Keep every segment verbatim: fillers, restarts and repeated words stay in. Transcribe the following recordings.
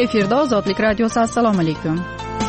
Efirda Ozodlik radiosi. Assalomu alaykum.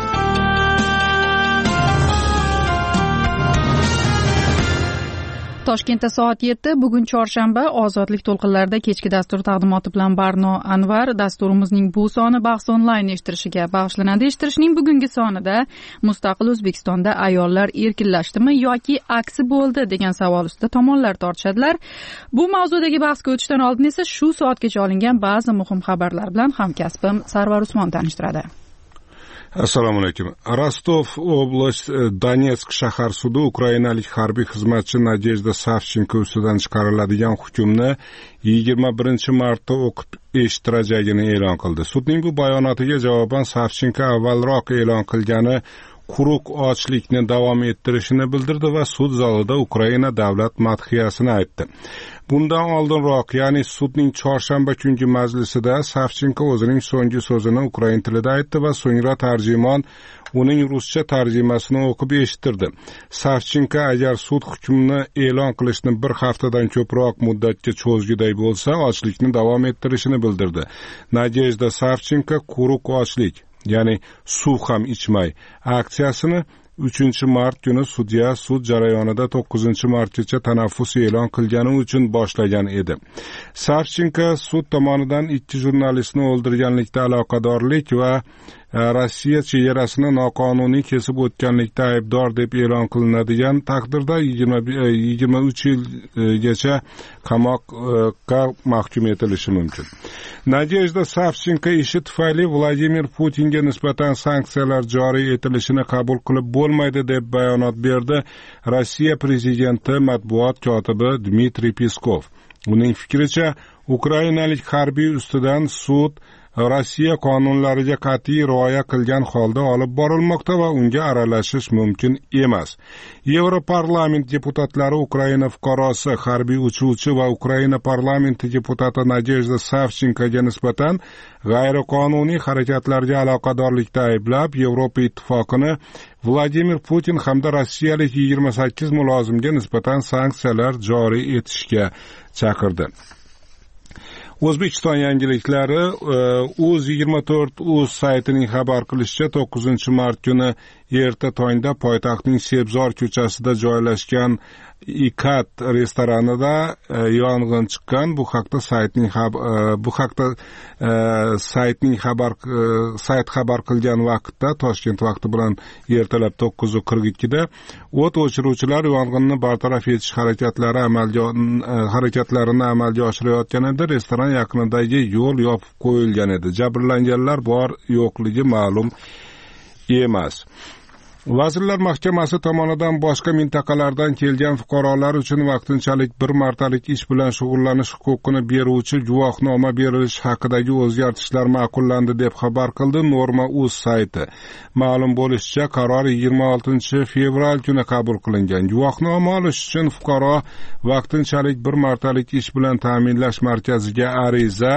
Toshkentda soat yetti. Bugun chorshanba. Ozodlik to'lqinlarida kechki dastur taqdimoti bilan Barno Anvar. Dasturimizning bu soni bahs onlayn eshittirishiga bag'ishlanadi. Eshittirishning bugungi sonida mustaqil O'zbekistonda ayollar erkinlashdimi yoki aksi bo'ldi degan savol ustida tomonlar tortishadilar. Bu mavzudagi bahsga o'tishdan oldin esa shu soatgacha olingan ba'zi muhim xabarlar bilan hamkasbim Sarvar Usmon tanishtiradi. Assalomu alaykum. Rostov oblast Donetsk shahar sudi ukrainalik harbiy xizmatchi Nadejda Savchenko ustidan chiqariladigan hukmni yigirma birinchi martda o'qib eshittirajagini e'lon qildi. Sudning bu bayonotiga javoban Savchenko avvalroq e'lon qilgani quruq ochlikni davom ettirishini bildirdi va sud zalida Ukraina davlat madhiyasini aytdi. Bundan oldinroq, ya'ni sudning chorshanba kungi majlisida Savchenko o'zining so'nggi so'zini ukrain tilida aytdi va so'ngra tarjimon uning ruscha tarjimasini o'qib eshittirdi. Savchenko agar sud hukmini e'lon qilishni bir haftadan ko'proq muddatga cho'zguday bo'lsa, ochlikni davom ettirishini bildirdi. Nadejda Savchenko quruq ochlik, ya'ni suv ham ichmay aksiyasini uchinchi mart kuni sudya sud jarayonida to'qqizinchi martgacha tanaffus e'lon qilgani uchun boshlagan edi. Savchenko sud tomonidan ikki jurnalistni o'ldirganlikda aloqadorlik va Rossiya chegarasini noqonuniy kesib o'tganlikda aybdor deb e'lon qilinadigan taqdirda yigirma uch yilgacha qamoqqa mahkum etilishi mumkin. Nadejda Savchenko ishi tufayli Vladimir Putinga nisbatan sanksiyalar joriy etilishini qabul qilib bo'lmaydi deb bayonot berdi Rossiya prezidenti matbuot kotibi Dmitriy Peskov. Uning fikricha, ukrainalik harbiy ustidan sud Rossiya qonunlariga qat'iy rioya qilgan holda olib borilmoqda va unga aralashish mumkin emas. Yevroparlament deputatlari Ukraina fuqarosi, harbiy uchuvchi va Ukraina parlamenti deputati Nadejda Savchenkoga nisbatan g'ayriqonuniy harakatlarga aloqadorlikda ayblab, Yevropa ittifoqini Vladimir Putin hamda rossiyalik yigirma sakkiz mulozimga nisbatan sanksiyalar joriy etishga chaqirdi. O'zbekiston yangiliklari o'z yigirma to'rt o'z saytining xabar qilishicha to'qqizinchi mart kuni erta tongda poytaxtning Sebzor ko'chasida joylashgan Ikat restoranida yong'in chiqqan. Bu haqda saytning bu haqda saytning xabar sayt xabar qilgan vaqtda Toshkent vaqti bilan ertalab to'qqiz qirq ikki da o't o'chiruvchilar yong'inni bartaraf etish harakatlari amalga harakatlarini amalga oshirayotganida restoran yaqinidagi yo'l yopib qo'yilgan edi. Jabrlanganlar bor yo'qligi ma'lum emas. Vazirlar Mahkamasi tomonidan boshqa mintaqalardan kelgan fuqarolar uchun vaqtinchalik bir martalik ish bilan shug'ullanish huquqini beruvchi guvohnoma berilishi haqidagi o'zgartishlar ma'qullandi deb xabar qildi Norma.uz sayti. Ma'lum bo'lishicha, qaror yigirma oltinchi fevral kuni qabul qilingan. Guvohnoma olish uchun fuqaro vaqtinchalik bir martalik ish bilan ta'minlash markaziga ariza,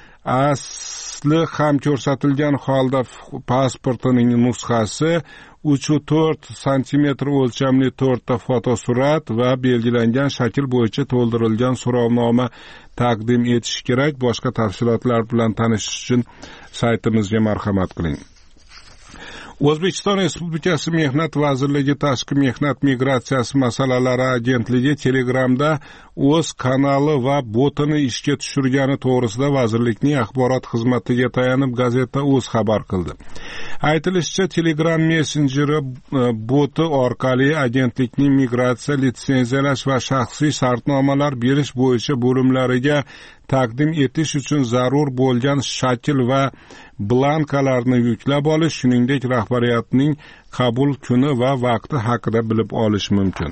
asli ham ko'rsatilgan holda pasportining nusxasi, uch to'rt santimetr o'lchamli to'rtta fotosurat va belgilangan shakl bo'yicha to'ldirilgan so'rovnoma taqdim etish kerak. Boshqa tafsilotlar bilan tanishish uchun saytimizga marhamat qiling. O'zbekiston Respublikasi Mehnat vazirligi Tashqi mehnat migratsiyasi masalalari agentligi Telegramda o'z kanali va botini ishga tushirgani to'g'risida vazirlikning axborot xizmatiga tayanib gazeta o'z xabar qildi. Aytilishicha, Telegram messenjeri boti orqali agentlikning migratsiya, litsenziyalash va shaxsiy shartnomalar berish bo'yicha bo'limlariga taqdim etish uchun zarur bo'lgan shakl va blankalarni yuklab olish, shuningdek rahbariyatning qabul kuni va vaqti haqida bilib olish mumkin.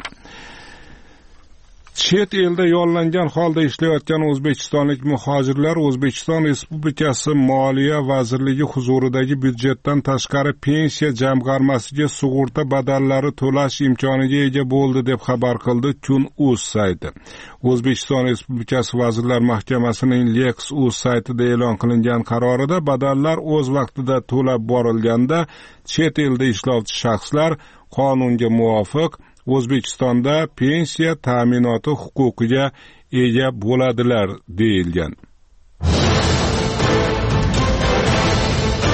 Chet elda yollangan holda ishlayotgan o'zbekistonlik muhojirlar O'zbekiston Respublikasi Moliya vazirligi huzuridagi byudjetdan tashqari pensiya jamg'armasiga sug'urta badallari to'lash imkoniga ega bo'ldi deb xabar qildi Kun.uz sayti. O'zbekiston Respublikasi Vazirlar Mahkamasining Lex.uz saytida e'lon qilingan qarorida badallar o'z vaqtida to'lab borilganda chet elda ishlovchi shaxslar qonunga muvofiq O'zbekistonda pensiya ta'minoti huquqiga ega bo'ladilar deyilgan.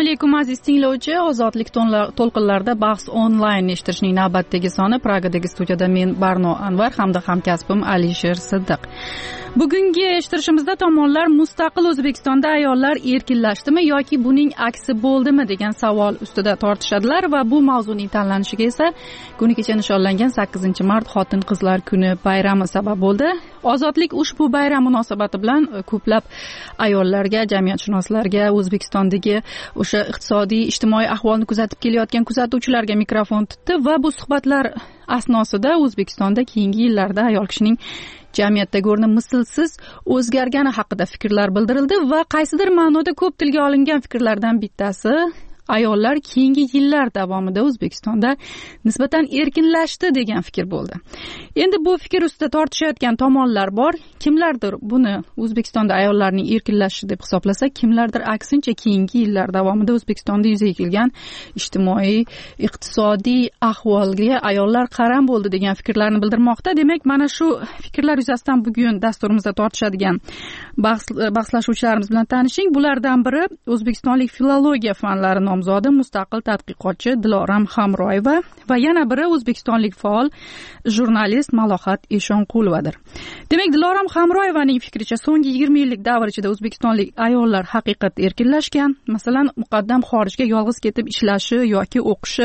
alaykum aziz tinglovchi. Ozodlik to'lqinlarida bahs onlayn eshittirishning navbatdagi soni. Pragadagi studiyada men Barno Anvar hamda hamkasbim Alisher Siddiq. Bugungi eshittirishimizda tomonlar mustaqil O'zbekistonda ayollar erkinlashdimi yoki buning aksi bo'ldimi degan savol ustida tortishadilar va bu mavzuning tanlanishiga esa kuni kecha nishonlangan sakkizinchi mart xotin-qizlar kuni bayrami sabab bo'ldi. Ozodlik ushbu bayram munosabati bilan ko'plab ayollarga, jamiyatshunoslarga, O'zbekistondagi o'sha iqtisodiy, ijtimoiy ahvolni kuzatib kelayotgan kuzatuvchilarga mikrofon tutdi va bu suhbatlar asnosida O'zbekistonda keyingi yillarda ayol kishining jamiyatdagi o'rni mislsiz o'zgargani haqida fikrlar bildirildi va qaysidir ma'noda ko'p tilga olingan fikrlardan bittasi ayollar keyingi yillar davomida O'zbekistonda nisbatan erkinlashdi degan fikr bo'ldi. Endi bu fikr ustida tortishayotgan tomonlar bor. Kimlardir buni O'zbekistonda ayollarning erkinlashishi deb hisoblasa, kimlardir aksincha keyingi yillar davomida O'zbekistonda yuzaga kelgan ijtimoiy, iqtisodiy ahvolga ayollar qaram bo'ldi degan fikrlarni bildirmoqda. Demak, mana shu fikrlar yuzasidan bugun dasturimizda tortishadigan bahs, bahslashuvchilarimiz bilan tanishing. Bulardan biri O'zbekistonlik filologiya fanlari nomzodi mustaqil tadqiqotchi Diloram Hamroyeva va yana biri o'zbekistonlik faol jurnalist Malohat Eshonqulovadir. Demak, Diloram Hamroyevaning fikricha so'nggi yigirma yillik davr ichida o'zbekistonlik ayollar haqiqat erkinlashgan. Masalan, muqaddam xorijga yolg'iz ketib ishlashi yoki o'qishi,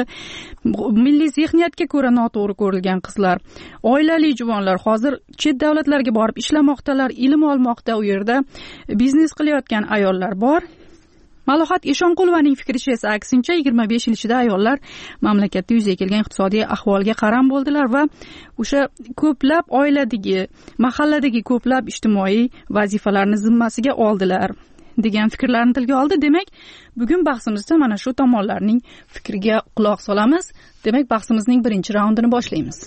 milliy zehniyatga ko'ra noto'g'ri ko'rilgan qizlar, oilali juvonlar hozir chet davlatlarga borib ishlamoqdalar, ilm olmoqda, u yerda biznes qilayotgan ayollar bor. Malohat Eshonqulovaning fikricha esa aksincha yigirma besh yil ichida ayollar mamlakatda yuzaga kelgan iqtisodiy ahvolga qaram bo'ldilar va o'sha ko'plab oiladagi, mahalladagi ko'plab ijtimoiy vazifalarni zimmasiga oldilar degan fikrlarni tilga oldi. Demak, bugun bahsimizda mana shu tomonlarning fikriga quloq solamiz. Demak, bahsimizning birinchi raundini boshlaymiz.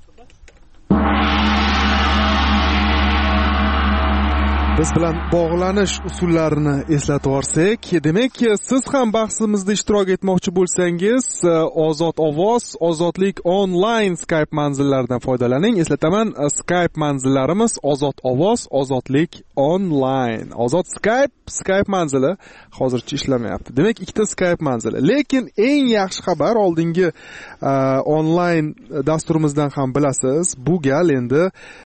Biz bilan bog'lanish usullarini eslatib o'tsak, demak, siz ham bahsimizda ishtirok etmoqchi bo'lsangiz, Ozod ovoz, Ozodlik onlayn Skype manzillaridan foydalaning. Eslataman, Skype manzillarimiz Ozod ovoz, Ozodlik onlayn. Ozod Skype, Skype manzili hozircha ishlamayapti. Demak, ikkita Skype manzili. Lekin eng yaxshi xabar oldingi onlayn dasturimizdan ham bilasiz, bu gal endi